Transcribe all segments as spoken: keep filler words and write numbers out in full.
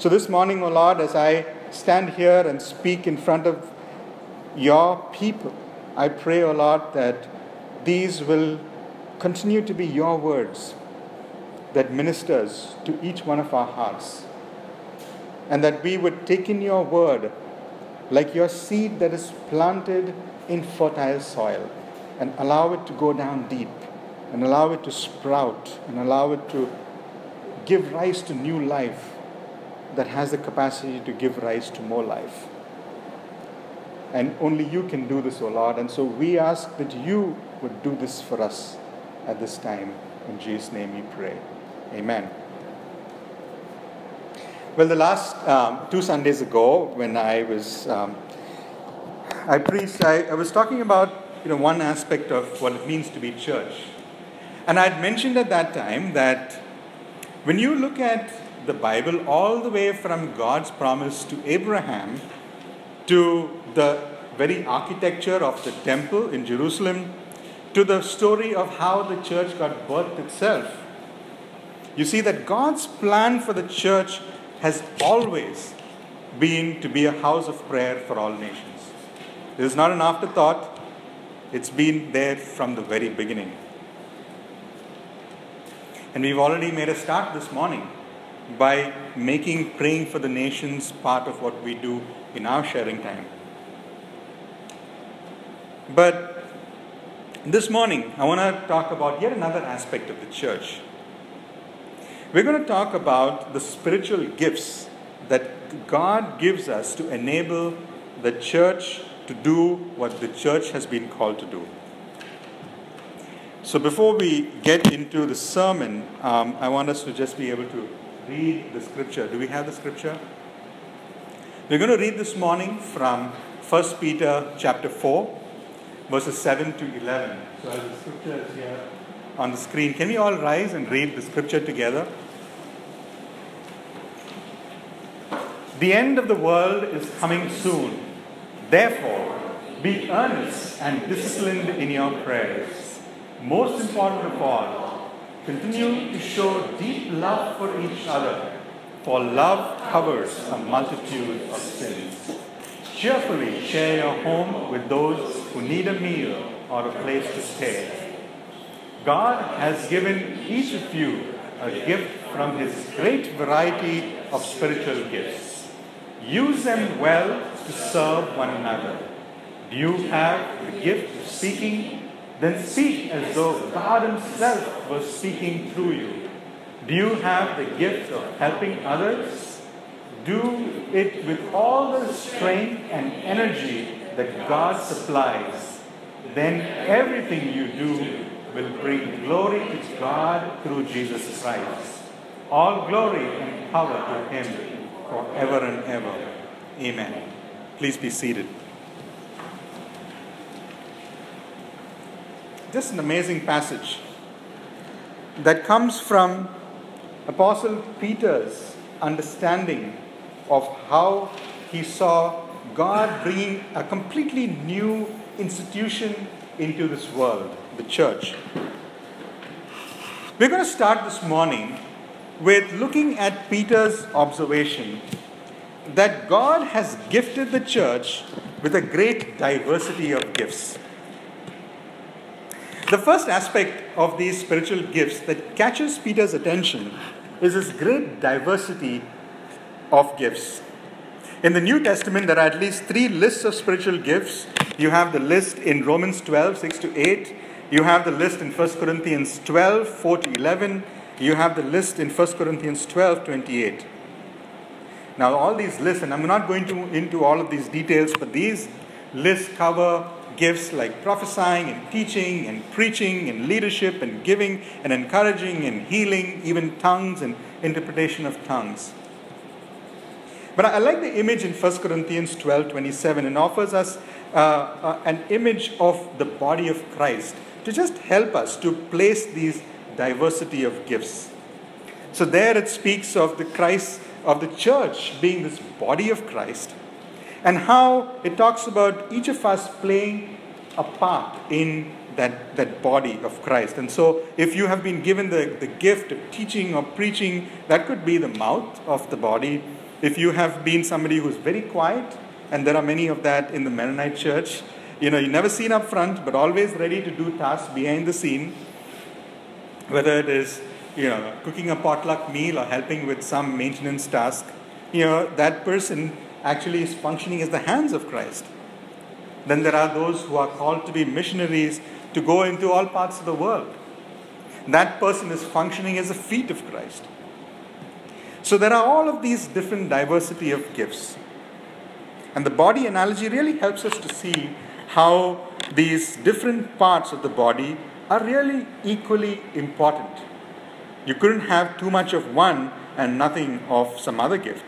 So this morning, O Lord, as I stand here and speak in front of your people, I pray, O Lord, that these will continue to be your words that ministers to each one of our hearts. And that we would take in your word like your seed that is planted in fertile soil and allow it to go down deep and allow it to sprout and allow it to give rise to new life that has the capacity to give rise to more life. And only you can do this, O Lord. And so we ask that you would do this for us at this time. In Jesus' name we pray. Amen. Well, the last um, two Sundays ago, when I was, um, I preached, I, I was talking about, you know, one aspect of what it means to be church. And I had mentioned at that time that when you look at the Bible, all the way from God's promise to Abraham to the very architecture of the temple in Jerusalem to the story of how the church got birthed itself, you see that God's plan for the church has always been to be a house of prayer for all nations. It is not an afterthought. It's been there from the very beginning. And we've already made a start this morning by making praying for the nations part of what we do in our sharing time. But this morning, I want to talk about yet another aspect of the church. We're going to talk about the spiritual gifts that God gives us to enable the church to do what the church has been called to do. So before we get into the sermon, um, I want us to just be able to read the scripture. Do we have the scripture? We're going to read this morning from First Peter chapter four, verses seven to eleven. So as the scripture is here on the screen, can we all rise and read the scripture together? The end of the world is coming soon. Therefore, be earnest and disciplined in your prayers. Most important of all, continue to show deep love for each other, for love covers a multitude of sins. Cheerfully share your home with those who need a meal or a place to stay. God has given each of you a gift from His great variety of spiritual gifts. Use them well to serve one another. Do you have the gift of speaking? Then speak as though God Himself was speaking through you. Do you have the gift of helping others? Do it with all the strength and energy that God supplies. Then everything you do will bring glory to God through Jesus Christ. All glory and power to Him forever and ever. Amen. Please be seated. Just an amazing passage that comes from Apostle Peter's understanding of how he saw God bringing a completely new institution into this world, the church. We're going to start this morning with looking at Peter's observation that God has gifted the church with a great diversity of gifts. The first aspect of these spiritual gifts that catches Peter's attention is this great diversity of gifts. In the New Testament, there are at least three lists of spiritual gifts. You have the list in Romans twelve, six to eight. You have the list in First Corinthians twelve, four to eleven. You have the list in First Corinthians twelve, twenty-eight. Now, all these lists, and I'm not going to into all of these details, but these lists cover gifts like prophesying and teaching and preaching and leadership and giving and encouraging and healing, even tongues and interpretation of tongues. But I like the image in First Corinthians twelve, twenty-seven. It offers us uh, uh, an image of the body of Christ to just help us to place these diversity of gifts. So there it speaks of the Christ, of the church being this body of Christ, and how it talks about each of us playing a part in that, that body of Christ. And so if you have been given the, the gift of teaching or preaching, that could be the mouth of the body. if you have been somebody who's very quiet, and there are many of that in the Mennonite church, you know, you're never seen up front, but always ready to do tasks behind the scene, whether it is, you know, cooking a potluck meal or helping with some maintenance task, you know, that person actually is functioning as the hands of Christ. Then there are those who are called to be missionaries to go into all parts of the world. That person is functioning as the feet of Christ. So there are all of these different diversity of gifts. And the body analogy really helps us to see how these different parts of the body are really equally important. You couldn't have too much of one and nothing of some other gift.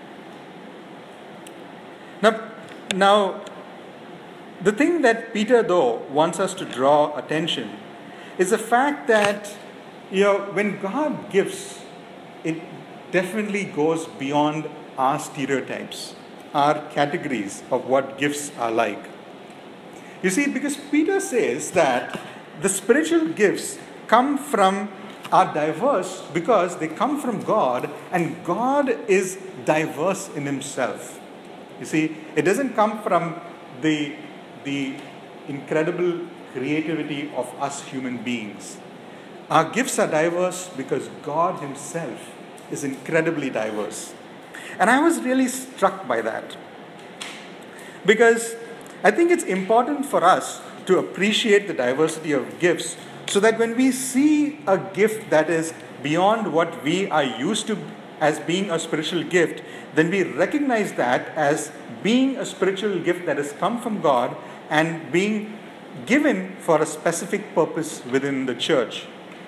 Now, now the thing that Peter, though, wants us to draw attention is the fact that, you know, when God gives, it definitely goes beyond our stereotypes, our categories of what gifts are like. You see, because Peter says that the spiritual gifts come from, are diverse because they come from God, and God is diverse in himself. You see, it doesn't come from the, the incredible creativity of us human beings. Our gifts are diverse because God himself is incredibly diverse. And I was really struck by that. Because I think it's important for us to appreciate the diversity of gifts so that when we see a gift that is beyond what we are used to as being a spiritual gift, then we recognize that as being a spiritual gift that has come from God and being given for a specific purpose within the church.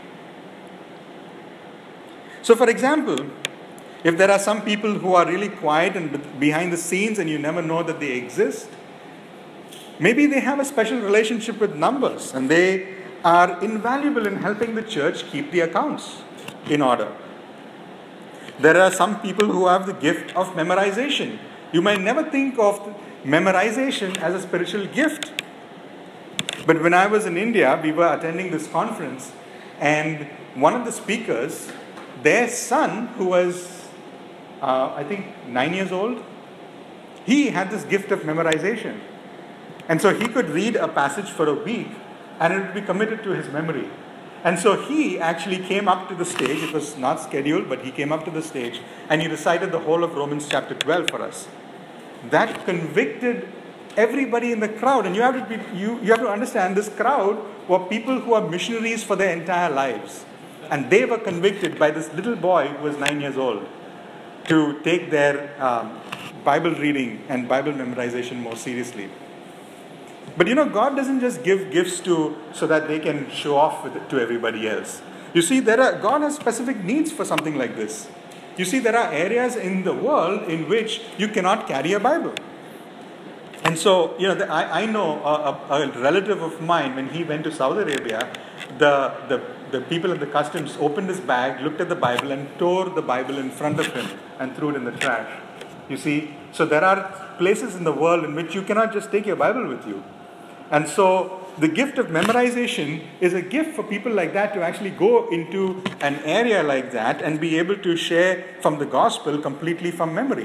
So, for example, if there are some people who are really quiet and behind the scenes and you never know that they exist, maybe they have a special relationship with numbers and they are invaluable in helping the church keep the accounts in order. There are some people who have the gift of memorization. You might never think of memorization as a spiritual gift. But when I was in India, we were attending this conference, and one of the speakers, their son, who was, uh, I think, nine years old, he had this gift of memorization. And so he could read a passage for a week, and it would be committed to his memory. And so he actually came up to the stage. It was not scheduled, but he came up to the stage, and he recited the whole of Romans chapter twelve for us. That convicted everybody in the crowd. And you have to be, you, you have to understand, this crowd were people who are missionaries for their entire lives. And they were convicted by this little boy who was nine years old to take their um, Bible reading and Bible memorization more seriously. But you know, God doesn't just give gifts to so that they can show off with it to everybody else. You see, there are God has specific needs for something like this. You see, there are areas in the world in which you cannot carry a Bible. And so, you know, the, I, I know a, a, a relative of mine, when he went to Saudi Arabia, the, the, the people at the customs opened his bag, looked at the Bible, and tore the Bible in front of him and threw it in the trash. You see, so there are places in the world in which you cannot just take your Bible with you. And so the gift of memorization is a gift for people like that to actually go into an area like that and be able to share from the gospel completely from memory.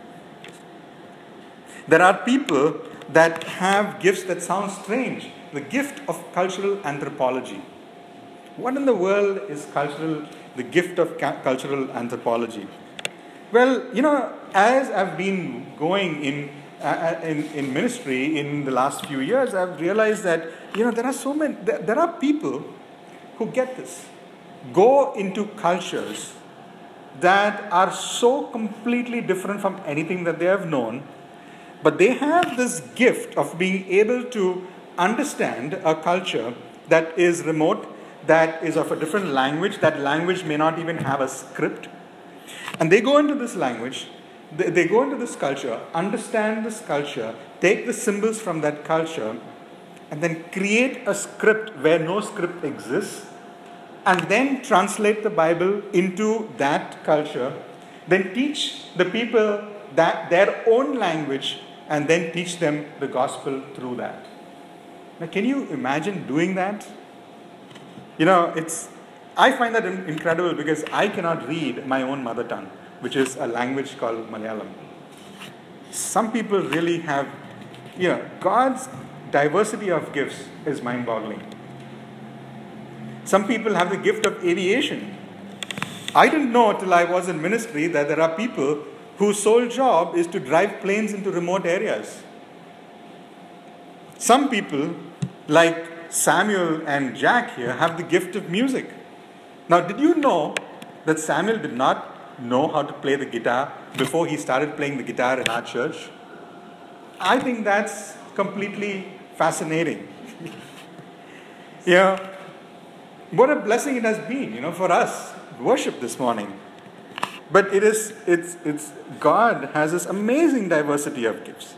There are people that have gifts that sound strange. The gift of cultural anthropology. What in the world is cultural, the gift of ca- cultural anthropology? Well, you know, as I've been going in, uh, in in ministry in the last few years, I've realized that, you know, there are so many, there, there are people who get this. Go into cultures that are so completely different from anything that they have known, but they have this gift of being able to understand a culture that is remote, that is of a different language. That language may not even have a script. And they go into this language, they, they go into this culture, understand this culture, take the symbols from that culture, and then create a script where no script exists, and then translate the Bible into that culture, then teach the people that their own language, and then teach them the gospel through that. Now, can you imagine doing that? You know, it's, I find that incredible because I cannot read my own mother tongue. which is a language called Malayalam. Some people really have, you know, God's diversity of gifts is mind-boggling. Some people have the gift of aviation. I didn't know till I was in ministry that there are people whose sole job is to drive planes into remote areas. Some people, like Samuel and Jack here, have the gift of music. Now, did you know that Samuel did not know how to play the guitar before he started playing the guitar in our church? I think that's completely fascinating. You know, what a blessing it has been, you know, for us worship this morning. But it is, it's, it's, God has this amazing diversity of gifts.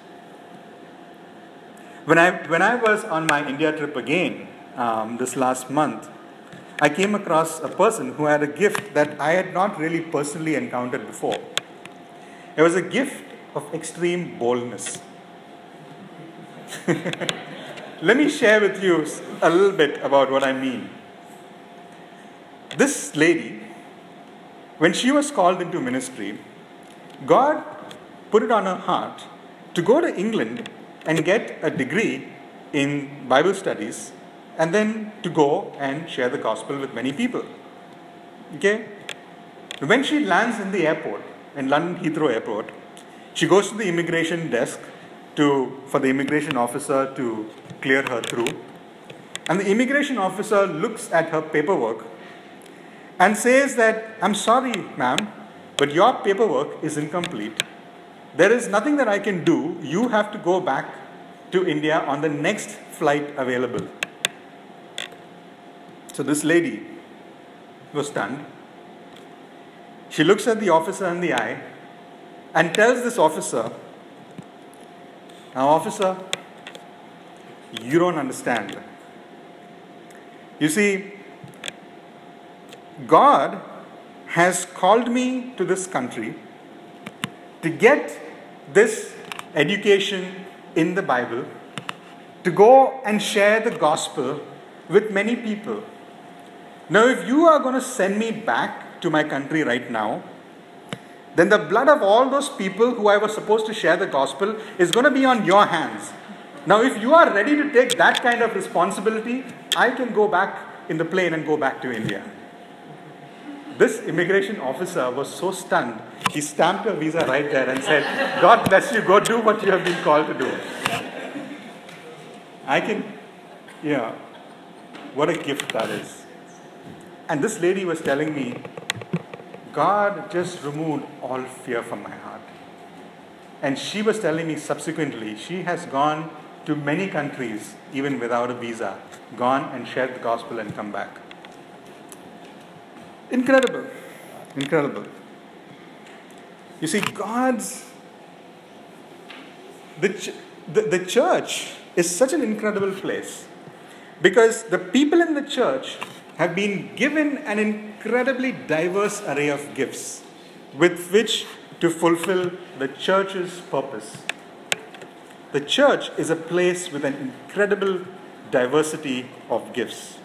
When I, when I was on my India trip again, um, this last month, I came across a person who had a gift that I had not really personally encountered before. It was a gift of extreme boldness. Let me share with you a little bit about what I mean. This lady, when she was called into ministry, God put it on her heart to go to England and get a degree in Bible studies and then to go and share the gospel with many people. Okay? When she lands in the airport, in London Heathrow Airport, she goes to the immigration desk to, for the immigration officer to clear her through. And the immigration officer looks at her paperwork and says that, "I'm sorry, ma'am, but your paperwork is incomplete. There is nothing that I can do. You have to go back to India on the next flight available." So this lady was stunned. She looks at the officer in the eye and tells this officer, "Now, officer, you don't understand. You see, God has called me to this country to get this education in the Bible, to go and share the gospel with many people. Now, if you are going to send me back to my country right now, then the blood of all those people who I was supposed to share the gospel is going to be on your hands. Now, if you are ready to take that kind of responsibility, I can go back in the plane and go back to India." This immigration officer was so stunned, he stamped her visa right there and said, "God bless you, go do what you have been called to do." I can, yeah, what a gift that is. And this lady was telling me, God just removed all fear from my heart. And she was telling me subsequently, she has gone to many countries, even without a visa, gone and shared the gospel and come back. Incredible. Incredible. You see, God's, the, ch- the, the church is such an incredible place because the people in the church have been given an incredibly diverse array of gifts with which to fulfill the church's purpose. The church is a place with an incredible diversity of gifts.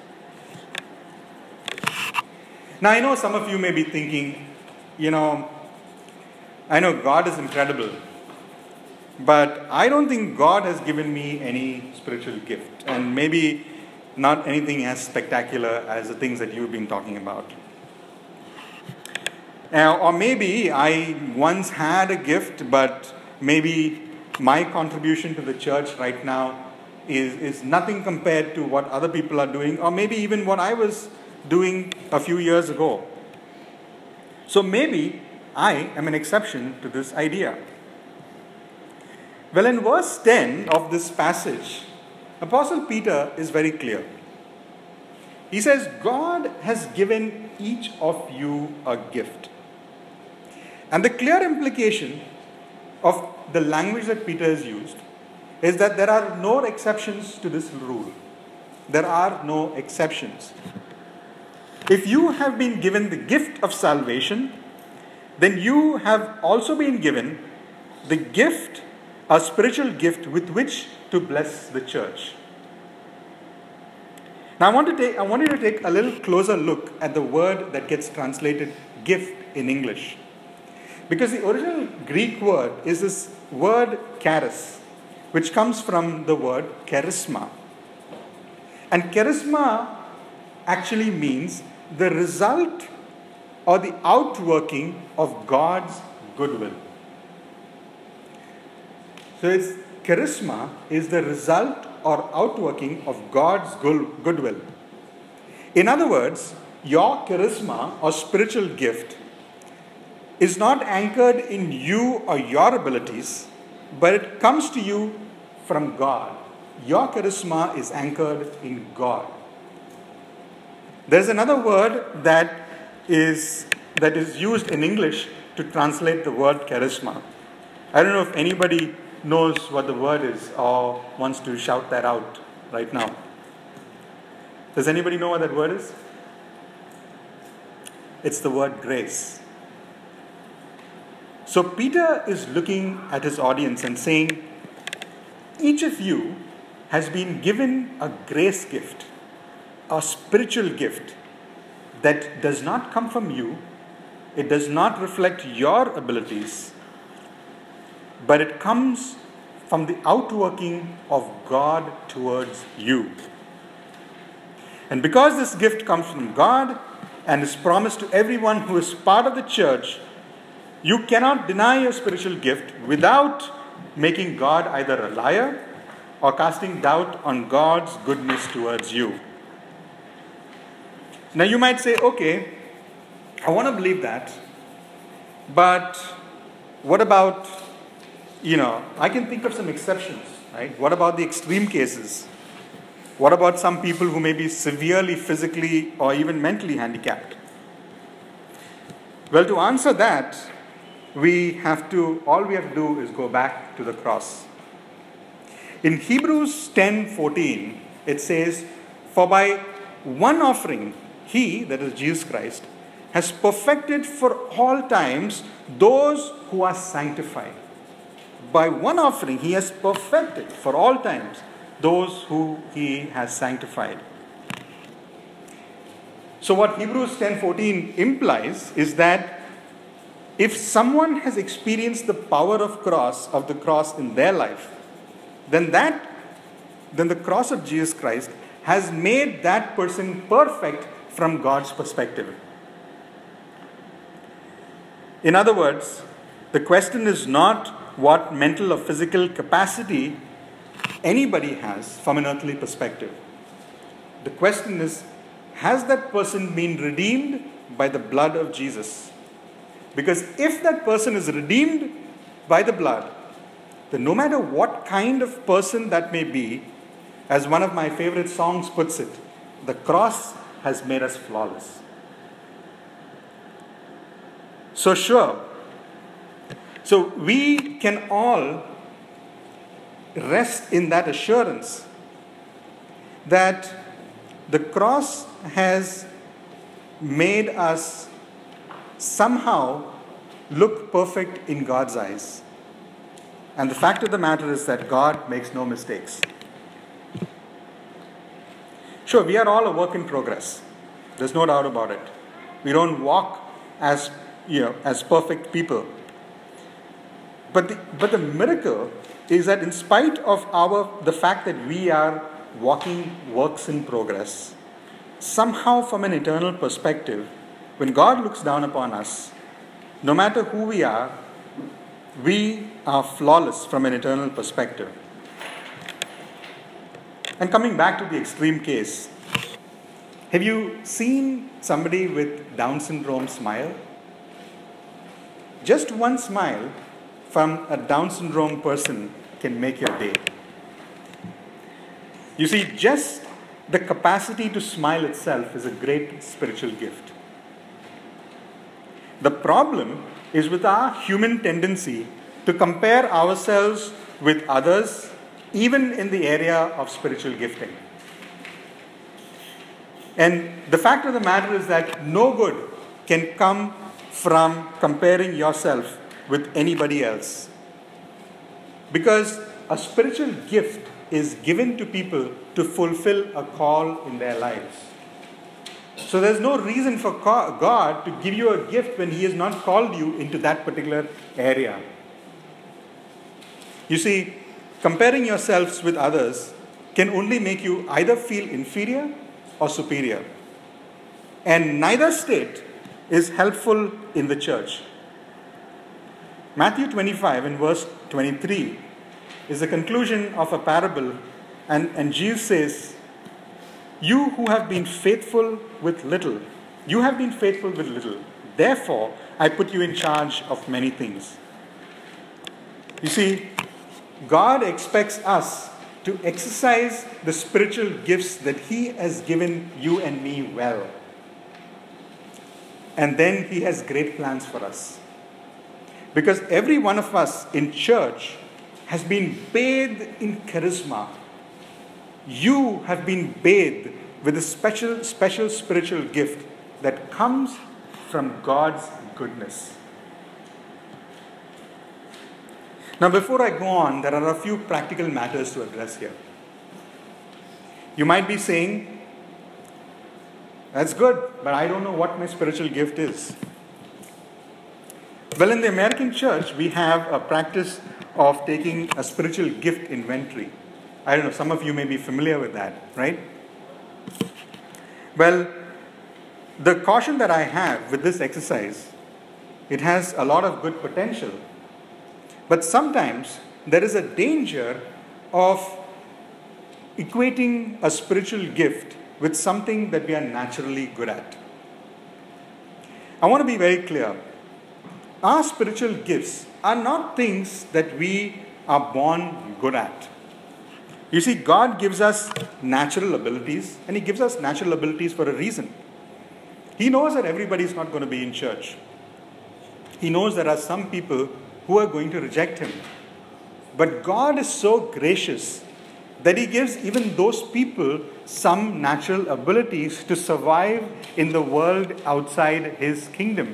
Now, I know some of you may be thinking, you know, I know God is incredible, but I don't think God has given me any spiritual gift, and maybe not anything as spectacular as the things that you've been talking about. Now, or maybe I once had a gift, but maybe my contribution to the church right now is, is nothing compared to what other people are doing, or maybe even what I was doing a few years ago. So maybe I am an exception to this idea. Well, in verse ten of this passage, Apostle Peter is very clear. He says, God has given each of you a gift. And the clear implication of the language that Peter has used is that there are no exceptions to this rule. There are no exceptions. If you have been given the gift of salvation, then you have also been given the gift, a spiritual gift with which to bless the church. Now I want to take, I want you to take a little closer look at the word that gets translated gift in English. Because the original Greek word is this word charis, which comes from the word charisma. And charisma actually means the result or the outworking of God's goodwill. So it's charisma is the result or outworking of God's goodwill. In other words, your charisma or spiritual gift is not anchored in you or your abilities, but it comes to you from God. Your charisma is anchored in God. There's another word that is that is used in English to translate the word charisma. I don't know if anybody knows what the word is or wants to shout that out right now. Does anybody know what that word is? It's the word grace. So Peter is looking at his audience and saying, each of you has been given a grace gift, a spiritual gift that does not come from you. It does not reflect your abilities, but it comes from the outworking of God towards you. And because this gift comes from God and is promised to everyone who is part of the church, you cannot deny your spiritual gift without making God either a liar or casting doubt on God's goodness towards you. Now you might say, okay, I want to believe that, but what about, you know, I can think of some exceptions, right? What about the extreme cases? What about some people who may be severely physically or even mentally handicapped? Well, to answer that, we have to, all we have to do is go back to the cross. In Hebrews ten fourteen, it says, for by one offering, he, that is Jesus Christ, has perfected for all times those who are sanctified. By one offering, he has perfected for all times those who he has sanctified. So what Hebrews ten fourteen implies is that if someone has experienced the power of cross of the cross in their life, then that then the cross of Jesus Christ has made that person perfect from God's perspective. In other words, the question is not what mental or physical capacity anybody has from an earthly perspective. The question is, has that person been redeemed by the blood of Jesus? Because if that person is redeemed by the blood, then no matter what kind of person that may be, as one of my favorite songs puts it, the cross has made us flawless. So sure, so we can all rest in that assurance that the cross has made us somehow look perfect in God's eyes. And the fact of the matter is that God makes no mistakes. Sure, we are all a work in progress. There's no doubt about it. We don't walk as, you know, as perfect people. But the, but the miracle is that in spite of our the fact that we are walking works in progress, somehow from an eternal perspective, when God looks down upon us, no matter who we are, we are flawless from an eternal perspective. And coming back to the extreme case, have you seen somebody with Down syndrome smile? Just one smile from a Down syndrome person can make your day. You see, just the capacity to smile itself is a great spiritual gift. The problem is with our human tendency to compare ourselves with others, even in the area of spiritual gifting. And the fact of the matter is that no good can come from comparing yourself with anybody else. Because a spiritual gift is given to people to fulfill a call in their lives. So there's no reason for God to give you a gift when He has not called you into that particular area. You see, comparing yourselves with others can only make you either feel inferior or superior. And neither state is helpful in the church. Matthew twenty-five and verse twenty-three is the conclusion of a parable, and, and Jesus says, "You who have been faithful with little, you have been faithful with little. Therefore, I put you in charge of many things." You see, God expects us to exercise the spiritual gifts that He has given you and me well. And then He has great plans for us. Because every one of us in church has been bathed in charisma. You have been bathed with a special, special spiritual gift that comes from God's goodness. Now, before I go on, there are a few practical matters to address here. You might be saying, "That's good, but I don't know what my spiritual gift is." Well, in the American church, we have a practice of taking a spiritual gift inventory. I don't know, some of you may be familiar with that, right? Well, the caution that I have with this exercise, it has a lot of good potential. But sometimes there is a danger of equating a spiritual gift with something that we are naturally good at. I want to be very clear. Our spiritual gifts are not things that we are born good at. You see, God gives us natural abilities, and He gives us natural abilities for a reason. He knows that everybody is not going to be in church. He knows there are some people who are going to reject Him. But God is so gracious that He gives even those people some natural abilities to survive in the world outside His kingdom.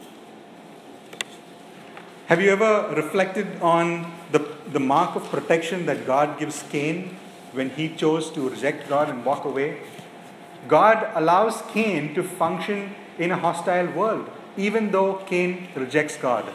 Have you ever reflected on the, the mark of protection that God gives Cain when he chose to reject God and walk away? God allows Cain to function in a hostile world, even though Cain rejects God.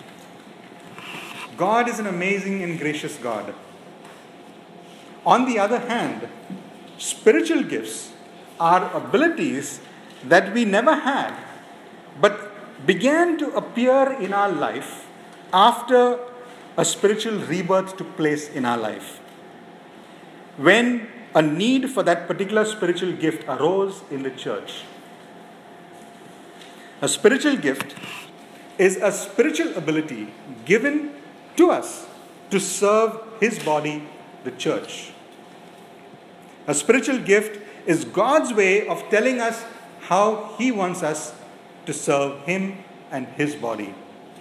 God is an amazing and gracious God. On the other hand, spiritual gifts are abilities that we never had, but began to appear in our life after a spiritual rebirth took place in our life. When a need for that particular spiritual gift arose in the church. A spiritual gift is a spiritual ability given to us to serve His body, the church. A spiritual gift is God's way of telling us how He wants us to serve Him and His body.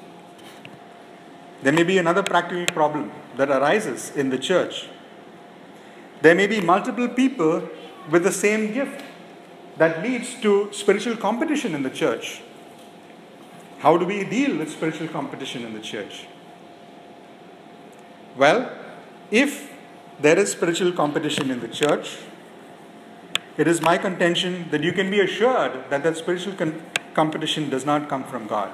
There may be another practical problem that arises in the church. There may be multiple people with the same gift that leads to spiritual competition in the church. How do we deal with spiritual competition in the church? Well, if there is spiritual competition in the church, it is my contention that you can be assured that that spiritual con- competition does not come from God.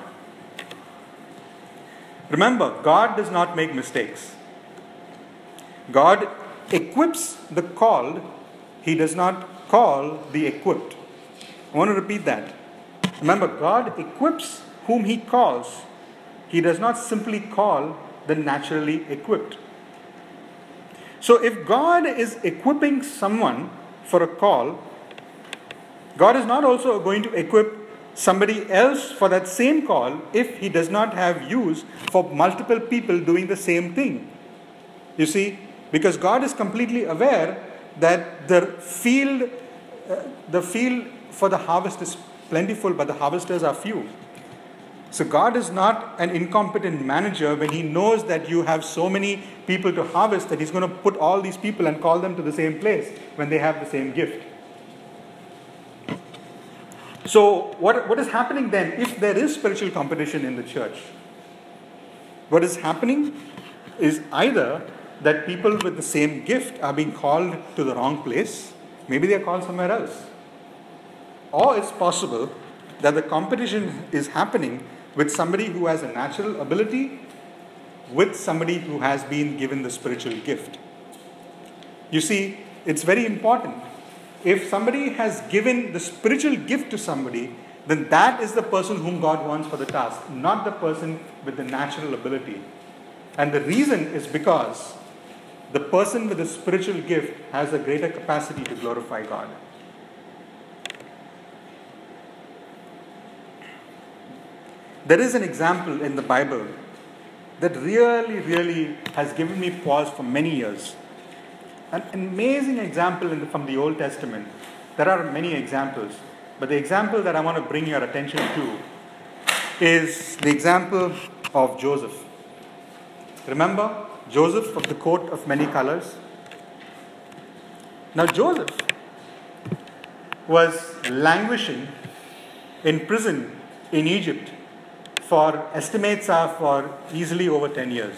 Remember, God does not make mistakes. God equips the called. He does not call the equipped. I want to repeat that. Remember, God equips whom He calls. He does not simply call the naturally equipped. So if God is equipping someone for a call, God is not also going to equip somebody else for that same call if He does not have use for multiple people doing the same thing. You see, because God is completely aware that the field, uh, the field for the harvest is plentiful, but the harvesters are few. So God is not an incompetent manager when He knows that you have so many people to harvest that He's going to put all these people and call them to the same place when they have the same gift. So what, what is happening then if there is spiritual competition in the church? What is happening is either that people with the same gift are being called to the wrong place. Maybe they are called somewhere else. Or it's possible that the competition is happening with somebody who has a natural ability with somebody who has been given the spiritual gift. You see, it's very important. If somebody has given the spiritual gift to somebody, then that is the person whom God wants for the task, not the person with the natural ability. And the reason is because the person with the spiritual gift has a greater capacity to glorify God. There is an example in the Bible that really, really has given me pause for many years. An amazing example in the, from the Old Testament. There are many examples, but the example that I want to bring your attention to is the example of Joseph. Remember Joseph of the coat of many colors? Now Joseph was languishing in prison in Egypt for estimates are for easily over ten years.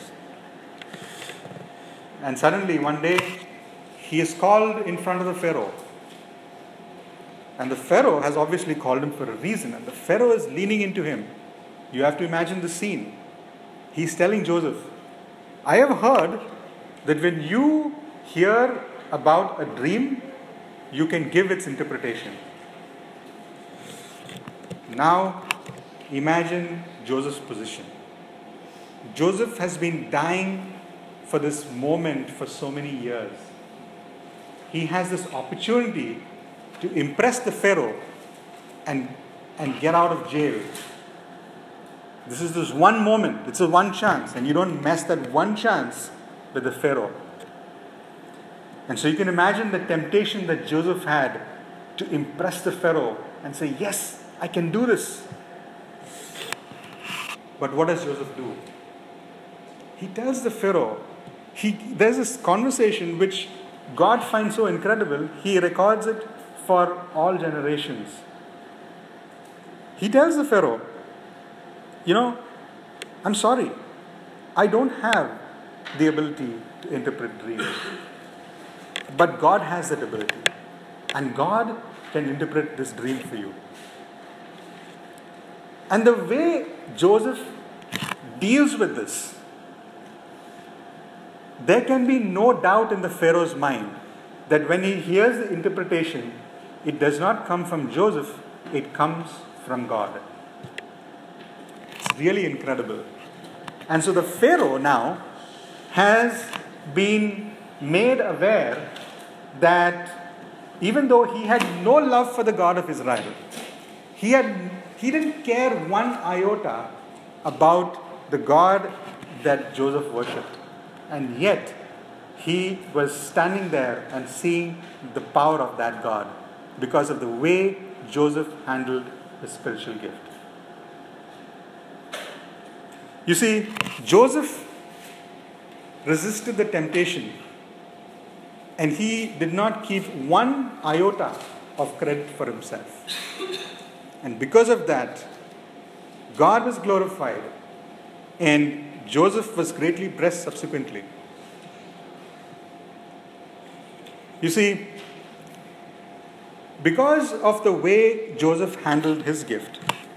And suddenly one day he is called in front of the Pharaoh. And the Pharaoh has obviously called him for a reason. And the Pharaoh is leaning into him. You have to imagine the scene. He's telling Joseph, I have heard that when you hear about a dream, you can give its interpretation. Now, imagine Joseph's position. Joseph has been dying for this moment for so many years. He has this opportunity to impress the Pharaoh and, and get out of jail. This is this one moment. It's a one chance. And you don't mess that one chance with the Pharaoh. And so you can imagine the temptation that Joseph had to impress the Pharaoh and say, yes, I can do this. But what does Joseph do? He tells the Pharaoh, he, there's this conversation which God finds so incredible, he records it for all generations. He tells the Pharaoh, you know, I'm sorry, I don't have the ability to interpret dreams. But God has that ability. And God can interpret this dream for you. And the way Joseph deals with this, there can be no doubt in the Pharaoh's mind that when he hears the interpretation, it does not come from Joseph, it comes from God. It's really incredible. And so the Pharaoh now has been made aware that even though he had no love for the God of Israel, he had he didn't care one iota about the God that Joseph worshipped. And yet, he was standing there and seeing the power of that God because of the way Joseph handled the spiritual gift. You see, Joseph resisted the temptation and he did not keep one iota of credit for himself. And because of that, God was glorified and Joseph was greatly blessed subsequently. You see, because of the way Joseph handled his gift,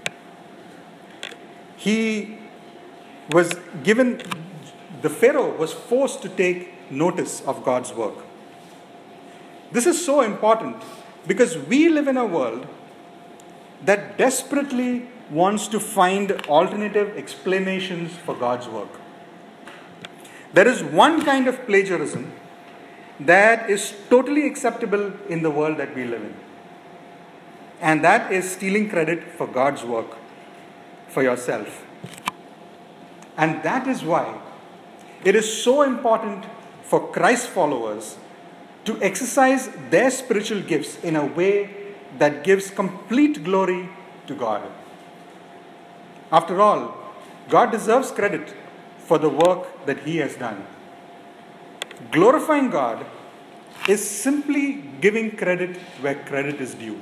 he was given, the Pharaoh was forced to take notice of God's work. This is so important because we live in a world that desperately wants to find alternative explanations for God's work. There is one kind of plagiarism that is totally acceptable in the world that we live in. And that is stealing credit for God's work for yourself. And that is why it is so important for Christ followers to exercise their spiritual gifts in a way that gives complete glory to God. After all, God deserves credit for the work that He has done. Glorifying God is simply giving credit where credit is due.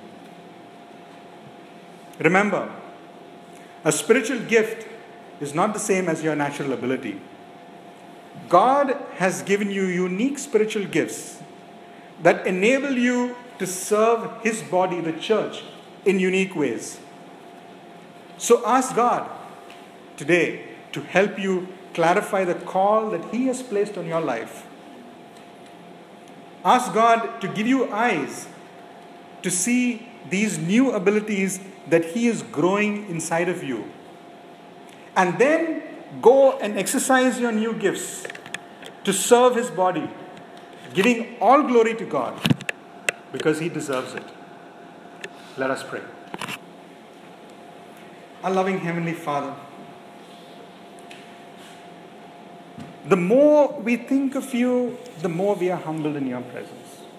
Remember, a spiritual gift is not the same as your natural ability. God has given you unique spiritual gifts that enable you to serve His body, the church, in unique ways. So ask God today to help you clarify the call that He has placed on your life. Ask God to give you eyes to see these new abilities that He is growing inside of you. And then go and exercise your new gifts to serve His body, giving all glory to God because He deserves it. Let us pray. Our loving Heavenly Father, the more we think of You, the more we are humbled in Your presence.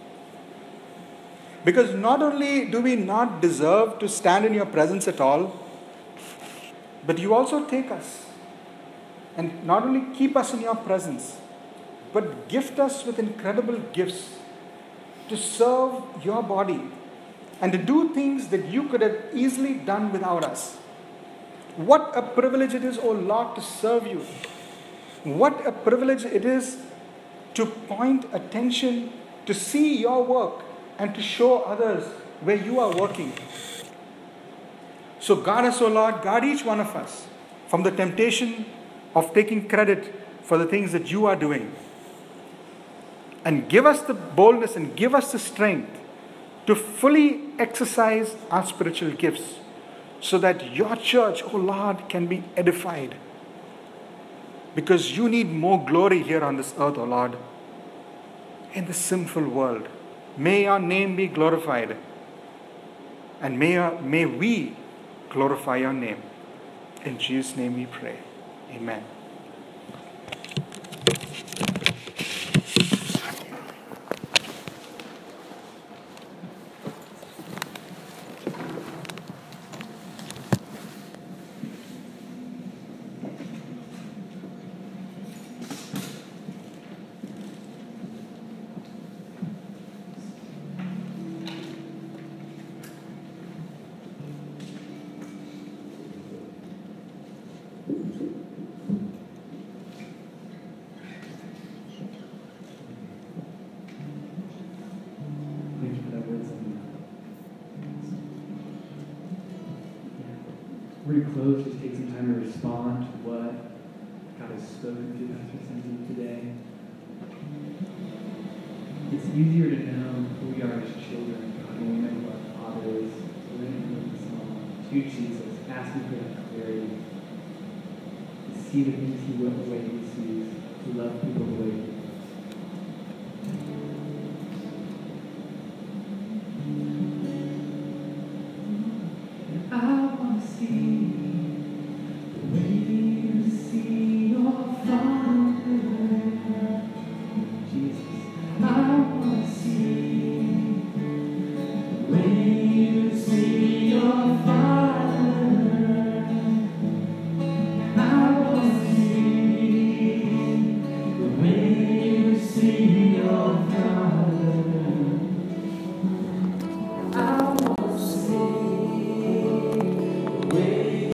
Because not only do we not deserve to stand in Your presence at all, but You also take us and not only keep us in Your presence, but gift us with incredible gifts to serve Your body and to do things that You could have easily done without us. What a privilege it is, O Lord, to serve You. What a privilege it is to point attention, to see Your work, and to show others where You are working. So guard us, O Lord, guard each one of us from the temptation of taking credit for the things that You are doing. And give us the boldness and give us the strength to fully exercise our spiritual gifts so that Your church, O Lord, can be edified. Because You need more glory here on this earth, O Lord, in this sinful world. May Your name be glorified. And may, your, may we glorify Your name. In Jesus' name we pray. Amen. Before you close, just take some time to respond to what God has spoken to Pastor Cindy today. It's easier to know who we are as children, God, when we know who our Father is. So we're going to move the song to Jesus, asking for that clarity, to see the things He will the way He sees, to love people the way He